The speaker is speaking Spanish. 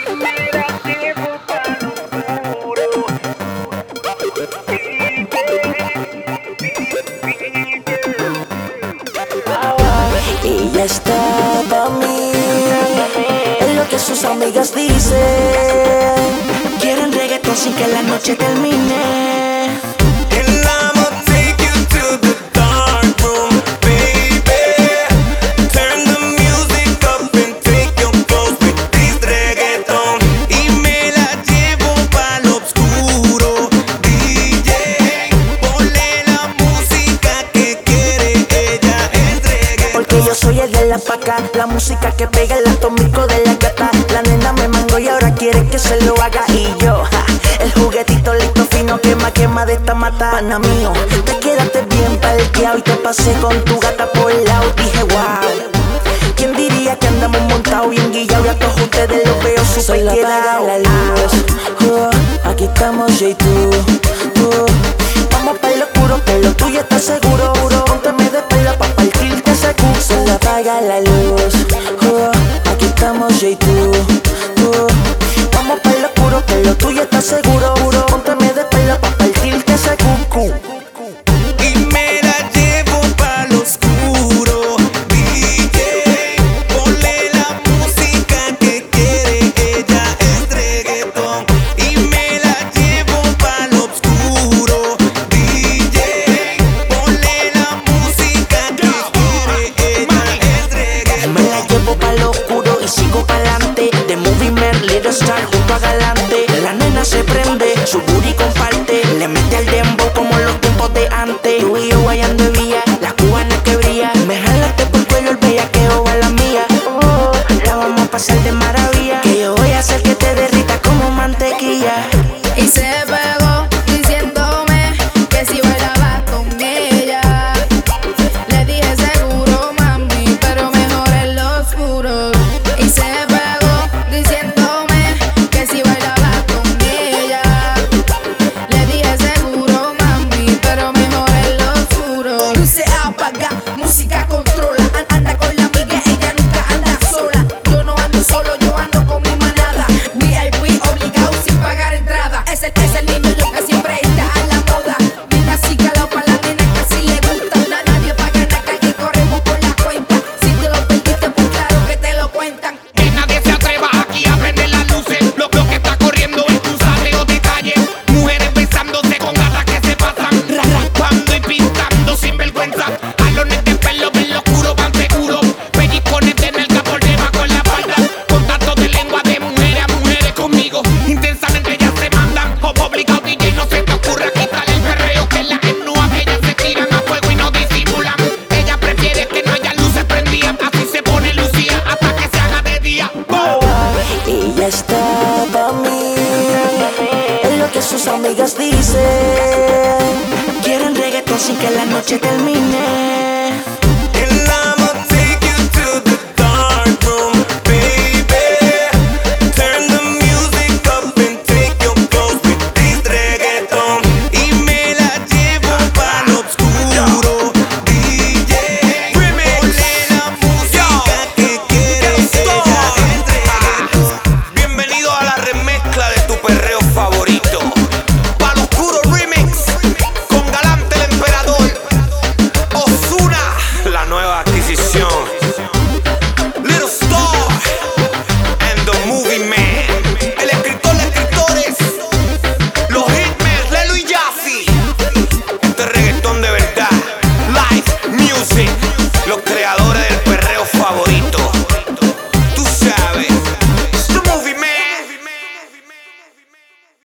Ella está pa' mí, es lo que sus amigas dicen. Quieren reggaetón sin que la noche termine. Yo soy el de la paca, la música que pega el atómico de la gata. La nena me mangó y ahora quiere que se lo haga. Y yo, el juguetito listo fino, quema de esta mata. Pana mío, te quedaste bien palqueado y te pasé con tu gata por el lado. Dije wow, ¿quién diría que andamos montados bien guillados? Y a todos ustedes los veo super quedados. La luz, aquí estamos yo y tú. Vamos pa' lo oscuro, que lo tuyo está seguro. Pónteme de pelo pa' partirte ese cu. Solo apaga la luz, aquí estamos yo y tú. Vamos pa' lo oscuro, que lo tuyo está seguro. Pónteme de pelo pa' partirte ese cu. Y me la llevo pa' lo oscuro. DJ, ponle la música que quiere, ella es reggaetón. Y me la llevo pa' lo oscuro. DJ, ponle la música que quiere, ella es reggaetón. Me la llevo pa' lo oscuro y sigo pa'lante. De Movie Man, Little Star junto a Galante. La nena se prende, su booty comparte. Le mete al dembow como en los tiempos de antes. Tú y yo guayando de vía, la cubana que brilla. Me jalaste por cuello el bellaqueo va la mía. La vamos a pasar de maravilla. Que yo voy a hacer que te derrita como mantequilla. Y se pegó diciéndome que si bailaba con ella. Le dije seguro, mami, pero mejor en lo oscuro. Y se pegó diciéndome que si bailaba con ella. Le dije seguro, mami, pero mejor en lo oscuro. Luce apaga, música controla. Anda con la amiga, ella nunca anda sola. Yo no ando solo, yo ando con mi manada. VIP obligado sin pagar entrada. Es el niño yo que siempre está a la moda. Nena así calao pa' la nena que así le gusta. Nadie paga en la calle, corremos por la cuenta. Si te lo perdiste, pues claro que te lo cuentan. Que nadie se atreva aquí a prender las luces. Lo que está corriendo es un saleo de calle. Mujeres besándose con gatas que se pasan, raspando y pintando sin vergüenza. Jalones de pelo en lo oscuro van seguros. Pellizcones de nalga por debajo en la espalda. Contacto de lengua de mujeres a mujeres conmigo. Intensamente ellas se mandan. Obligado DJ, no se te ocurra quitar el perreo. Que las desnudas ellas se tiran a fuego y no disimulan. Ella prefiere que no haya luces prendidas. Así se pone Lucía hasta que se haga de día. Ella está pa' mí, es lo que sus amigas dicen. Quieren reggaetón sin que la noche termine.